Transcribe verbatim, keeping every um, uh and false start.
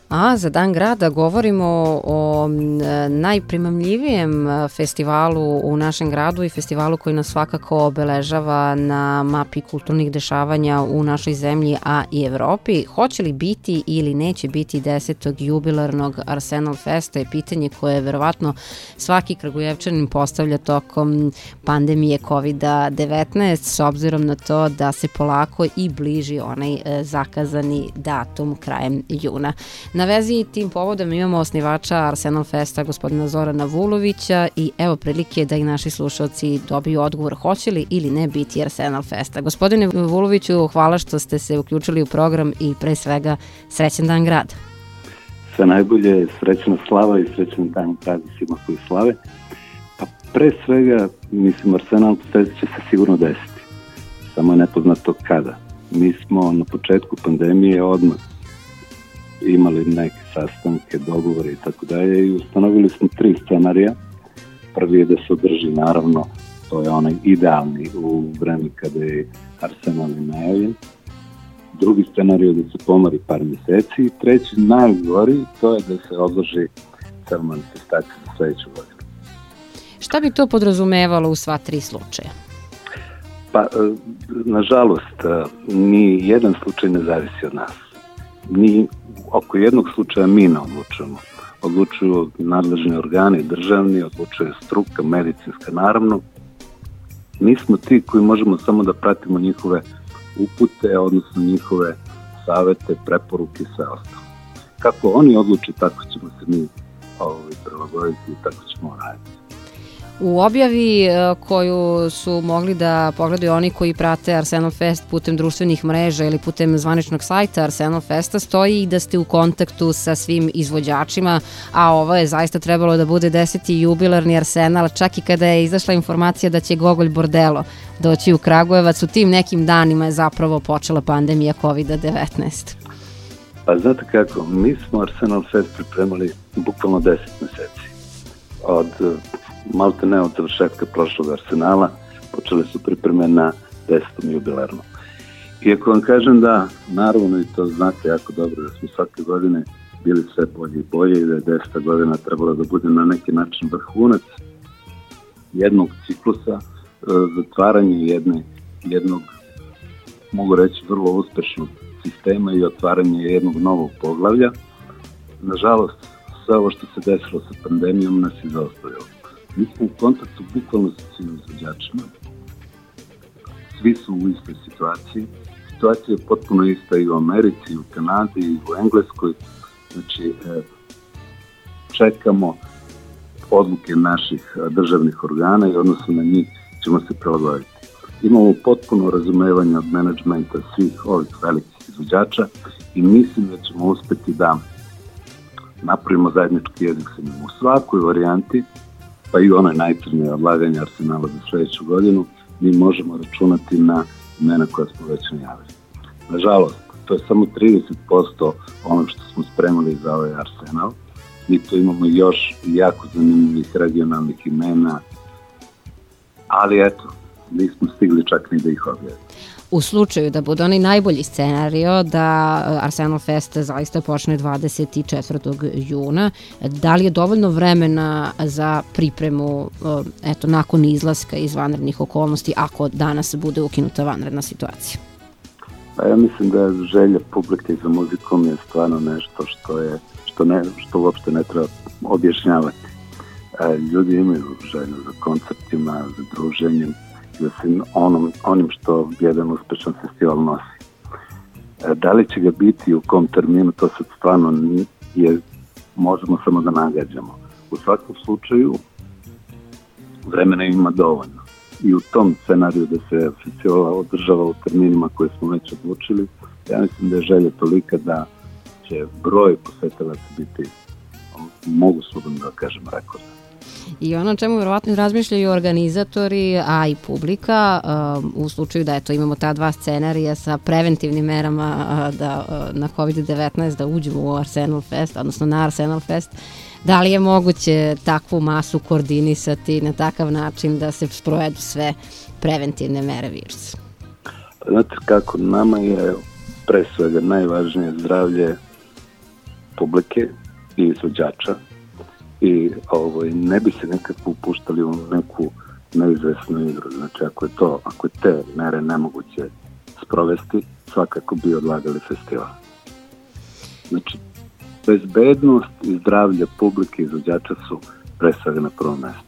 A za Dan grada govorimo o najprimamljivijem festivalu u našem gradu i festivalu koji nas svakako obeležava na mapi kulturnih dešavanja u našoj zemlji, a i Evropi. Hoće li biti ili neće biti desetog jubilarnog Arsenal Festa je pitanje koje verovatno svaki Kragujevčanin postavlja tokom pandemije kovid devetnaest, s obzirom na to da se polako i bliži onaj zakazani datum krajem juna. Na vezi tim povodom imamo osnivača Arsenal Festa, gospodina Zorana Vulovića, i evo prilike da i naši slušalci dobiju odgovor hoće li ili ne biti Arsenal Festa. Gospodine Vuloviću, hvala što ste se uključili u program i pre svega srećan Dan grada. Sve najbolje, srećna slava i srećan Dan grada svima koji slave. Pa pre svega, mislim, Arsenal Fest će se sigurno desiti. Samo je nepoznato kada. Mi smo na početku pandemije odmah imali neke sastanke, dogovore i tako dalje i ustanovili smo tri scenarija. Prvi je da se održi, naravno, to je onaj idealni u vreme kada je Arsenal najavljen. Drugi scenarij je da se pomari par mjeseci i treći, najgori, to je da se odloži cela manifestacija za sledeću godinu. Šta bi to podrazumevalo u sva tri slučaja? Pa, nažalost, ni jedan slučaj ne zavisi od nas. Ni oko jednog slučaja mi ne odlučujemo. Odlučuju nadležni organi, državni, odlučuje struka, medicinska, naravno. Mi smo ti koji možemo samo da pratimo njihove upute, odnosno njihove savete, preporuke i sve ostalo. Kako oni odluče, tako ćemo se mi ovaj, prilagoditi i tako ćemo raditi. U objavi koju su mogli da pogledaju oni koji prate Arsenal Fest putem društvenih mreža ili putem zvaničnog sajta Arsenal Festa stoji i da ste u kontaktu sa svim izvođačima, a ovo je zaista trebalo da bude deseti jubilarni Arsenal, čak i kada je izašla informacija da će Gogolj Bordelo doći u Kragujevac, u tim nekim danima je zapravo počela pandemija kovid devetnaest. Pa znate kako, mi smo Arsenal Fest pripremali bukvalno deset meseci. Od malte ne od završetka prošlog Arsenala, počele su pripreme na desetom jubilarnom. Iako vam kažem da, naravno i to znate jako dobro, da smo svake godine bili sve bolje i bolje i da je deseta godina trebala da bude na neki način vrhunac jednog ciklusa, zatvaranje jedne, jednog, mogu reći, vrlo uspešnog sistema i otvaranje jednog novog poglavlja. Nažalost, sve ovo što se desilo sa pandemijom nas je zaostavilo. Mi smo u kontaktu bukvalno sa svim izvođačima. Svi su u istoj situaciji. Situacija je potpuno ista i u Americi, i u Kanadi, i u Engleskoj. Znači, čekamo odluke naših državnih organa i odnosno na njih ćemo se prilagoditi. Imamo potpuno razumevanje od menadžmenta svih ovih velikih izvođača i mislim da ćemo uspeti da napravimo zajednički jezik sa njim. U svakoj varijanti, pa i onoj najcrnije odlaganje Arsenala za sledeću godinu, mi možemo računati na imena koja smo već najavili. Nažalost, to je samo trideset posto onog što smo spremali za ovaj Arsenal. Mi tu imamo još jako zanimljivih regionalnih imena, ali eto, nismo stigli čak ni da ih objavimo. U slučaju da bude onaj najbolji scenario da Arsenal Fest zaista počne dvadeset četvrtog juna, da li je dovoljno vremena za pripremu eto, nakon izlaska iz vanrednih okolnosti ako danas bude ukinuta vanredna situacija? Pa ja mislim da želja publike za muzikom je stvarno nešto što je što, ne, što uopšte ne treba objašnjavati. Ljudi imaju želju za koncertima, za druženjem, da se onom, onim što jedan uspešan festival nosi. Da li će ga biti u kom terminu, to sad stvarno je, možemo samo da nagađamo. U svakom slučaju vremena ima dovoljno. I u tom scenariju da se festival održava u terminima koje smo već odlučili, ja mislim da je želja tolika da će broj posetilaca biti, mogu slobodno da kažem, rekordan. I ono čemu verovatno razmišljaju organizatori, a i publika, u slučaju da eto, imamo ta dva scenarija sa preventivnim merama da, na kovid devetnaest da uđemo u Arsenal Fest, odnosno na Arsenal Fest, da li je moguće takvu masu koordinisati na takav način da se sprovedu sve preventivne mere virusa? Znate kako, nama je pre svega najvažnije zdravlje publike i izvođača i ovaj, ne bi se nekako upuštali u neku neizvesnu igru. Znači, ako je to, ako je te mere nemoguće sprovesti, svakako bi odlagali festival. Znači, bezbednost i zdravlje publike i izvođača su pre svega na prvom mestu.